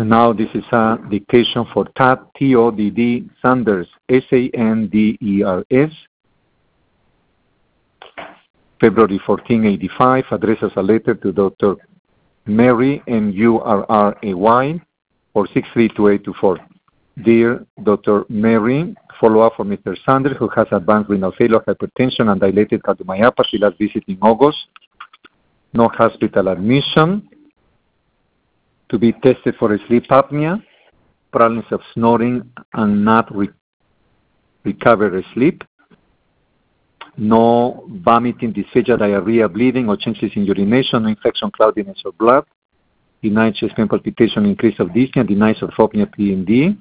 And now this is a dictation for Todd, T-O-D-D, Sanders, S-A-N-D-E-R-S, February 1485, addresses a letter to Dr. Murray, M-U-R-R-A-Y, or 632824. Dear Dr. Murray, follow-up for Mr. Sanders, who has advanced renal failure, hypertension, and dilated cardiomyopathy, last visit in August. No hospital admission. To be tested for sleep apnea, problems of snoring and not recover sleep. No vomiting, dysphagia, diarrhea, bleeding, or changes in urination, no infection, cloudiness, or blood. Denied chest pain, palpitation, increase of dyspnea, denied orthopnea, PND.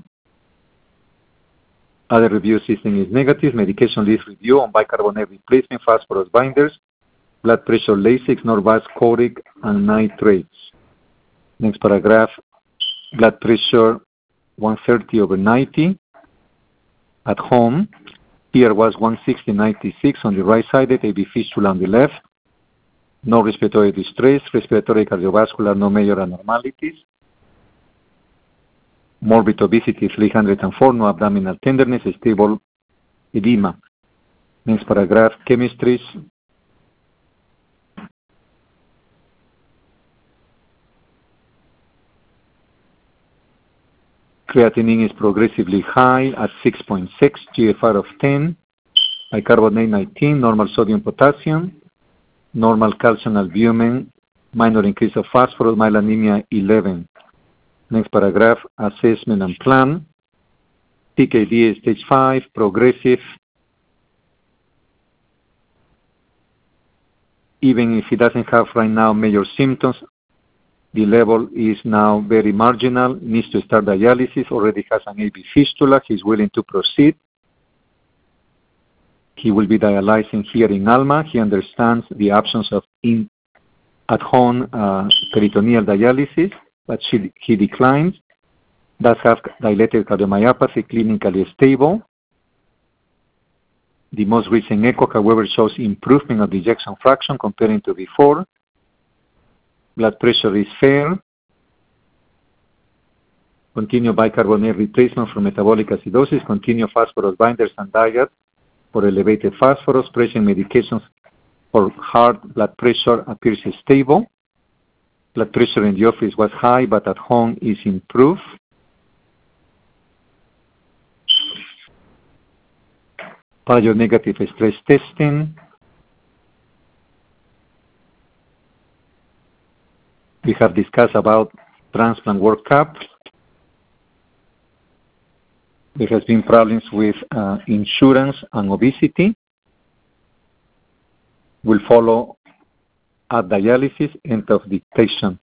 Other review system is negative. Medication list review on bicarbonate replacement, phosphorus binders, blood pressure, Lasix, Norvasc, Coric, and nitrates. Next paragraph, blood pressure 130/90 at home. Here was 160/96 on the right side, AV fistula on the left. No respiratory distress, respiratory cardiovascular, no major abnormalities. Morbid obesity 304, no abdominal tenderness, stable edema. Next paragraph, chemistries. Creatinine is progressively high at 6.6, GFR of 10, bicarbonate 19, normal sodium potassium, normal calcium albumin, minor increase of phosphorus, mild anemia 11. Next paragraph, assessment and plan. CKD is stage 5, progressive. Even if he doesn't have right now major symptoms, the level is now very marginal, needs to start dialysis, already has an AV fistula, he's willing to proceed. He will be dialyzing here in Alma. He understands the options of at-home peritoneal dialysis, but he declines. Does have dilated cardiomyopathy, clinically stable. The most recent echo, however, shows improvement of the ejection fraction comparing to before. Blood pressure is fair. Continue bicarbonate replacement for metabolic acidosis. Continue phosphorus binders and diet for elevated phosphorus. Pressure medications for heart blood pressure appears stable. Blood pressure in the office was high, but at home is improved. Prior negative stress testing. We have discussed about transplant workup. There has been problems with insurance and obesity. Will follow at dialysis, end of dictation.